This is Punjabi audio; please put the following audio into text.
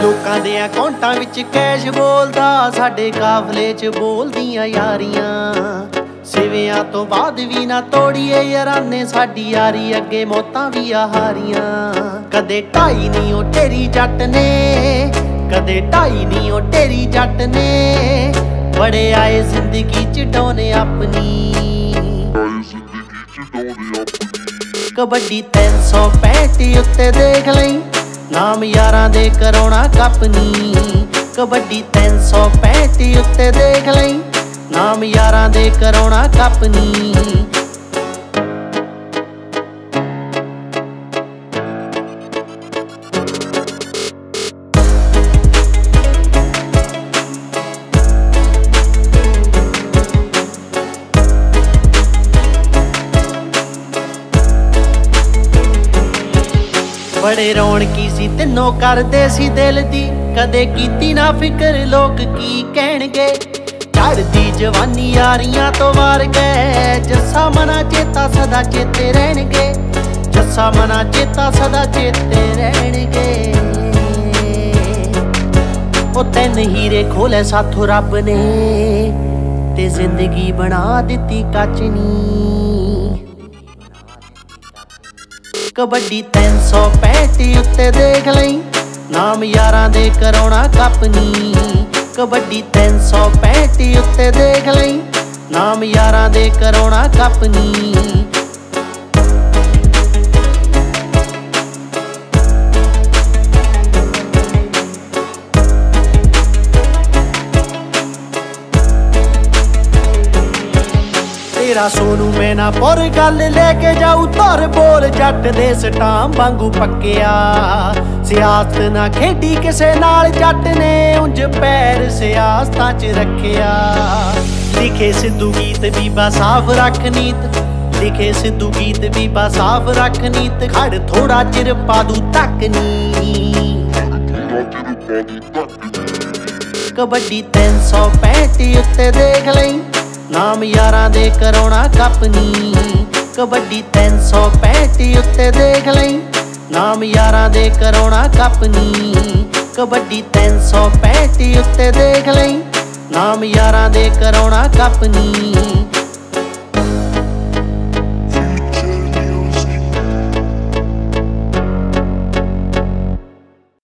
ਲੋਕਾਂ ਦੇ ਅਕਾਊਂਟਾਂ ਵਿੱਚ ਕੈਸ਼ ਬੋਲਦਾ, ਸਾਡੇ ਕਾਫਲੇ 'ਚ ਬੋਲਦੀਆਂ ਯਾਰੀਆਂ। ਸਿਵਿਆਂ ਤੋਂ ਬਾਅਦ ਵੀ ਨਾ ਤੋੜੀਏ ਯਾਰਾਨੇ, ਸਾਡੀ ਯਾਰੀ ਅੱਗੇ ਮੌਤਾਂ ਵੀ ਆ ਹਾਰੀਆਂ। ਕਦੇ ਢਾਈ ਨਹੀਂ ਉਹ ਤੇਰੀ ਜੱਟ ਨੇ, ਕਦੇ ਢਾਈ ਨਹੀਂ ਉਹ ਤੇਰੀ ਜੱਟ ਨੇ। ਬੜੇ ਆਏ ਜ਼ਿੰਦਗੀ 'ਚ ਡੋਨੇ ਆਪਣੀ, ਕਬੱਡੀ 365 ਉੱਤੇ ਦੇਖ ਲਈ, ਨਾਮ ਯਾਰਾਂ ਦੇ ਕਰਾਉਣਾ ਕੱਪ ਨੀ। ਕਬੱਡੀ 365 ਉੱਤੇ ਦੇਖ ਲਈ, ਨਾਮ ਯਾਰਾਂ ਦੇ ਕਰਾਉਣਾ ਕੱਪ ਨੀ। ਬੜੇ ਰੌਣਕੀ ਸੀ ਤਿੰਨੋਂ ਕਰਦੇ ਸੀ ਦਿਲ ਦੀ, ਕਦੇ ਕੀਤੀ ਨਾ ਫਿਕਰ ਲੋਕ ਕੀ ਕਹਿਣਗੇ। ਚੜ੍ਹਦੀ ਜਵਾਨੀ ਯਾਰੀਆਂ ਤੋਂ ਵਾਰ ਗਏ, ਜੱਸਾ ਮਨਾ ਚੇਤਾ ਸਦਾ ਚੇਤੇ ਰਹਿਣਗੇ, ਜੱਸਾ ਮਨਾ ਚੇਤਾ ਸਦਾ ਚੇਤੇ ਰਹਿਣਗੇ। ਉਹ ਤਿੰਨ ਹੀਰੇ ਖੋਲੇ ਸਾਥੋਂ ਰੱਬ ਨੇ, ਤੇ ਜ਼ਿੰਦਗੀ ਬਣਾ ਦਿੱਤੀ ਕੱਚ ਨੀ। ਕਬੱਡੀ 365 ਉੱਤੇ ਦੇਖ ਲਈ, ਨਾਮ ਯਾਰਾਂ ਦੇ ਕਰਾਉਣਾ ਕੱਪ ਨੀ। ਕਬੱਡੀ 365 ਉੱਤੇ ਦੇਖ ਲਈ, ਨਾਮ ਯਾਰਾਂ ਦੇ ਕਰਾਉਣਾ ਕੱਪ ਨੀ। ਤੇਰਾ ਸੋਨੂ ਮੈਂ ਨਾ ਪੁਰ ਗੱਲ ਲੈ ਕੇ ਜਾਊ ਧਰ ਬੋਲ, ਜੱਟ ਦੇ ਸਟਾਮ ਵਾਂਗੂ ਪੱਕਿਆ। ਸਿਆਸਤ ਨਾ ਖੇਡੀ ਕਿਸੇ ਨਾਲ ਜੱਟ ਨੇ, ਉਂਝ ਪੈਰ ਸਿਆਸਤਾਂ 'ਚ ਰੱਖਿਆ। ਲਿਖੇ ਸਿੱਧੂ ਗੀਤ ਬੀਬਾ ਸਾਫ਼ ਰੱਖ ਨੀਤ, ਲਿਖੇ ਸਿੱਧੂ ਗੀਤ ਬੀਬਾ ਸਾਫ਼ ਰੱਖ ਨੀਤ। ਖੜ ਥੋੜਾ ਚਿਰ ਪਾਦੂ ਤੱਕ ਨੀ, ਕਬੱਡੀ 365 ਉੱਤੇ ਦੇਖ ਲਈ, ਨਾਮ ਯਾਰਾਂ ਦੇ ਕਰਾਉਣਾ ਕੱਪ ਨੀ। ਕਬੱਡੀ 365 ਉੱਤੇ ਦੇਖ ਲਈ, ਨਾਮ ਯਾਰਾਂ ਦੇ ਕਰਾਉਣਾ ਕੱਪ ਨੀ। ਕਬੱਡੀ 365 ਉੱਤੇ ਦੇਖ ਲਈ, ਨਾਮ ਯਾਰਾਂ ਦੇ ਕਰਾਉਣਾ ਕੱਪ ਨੀ।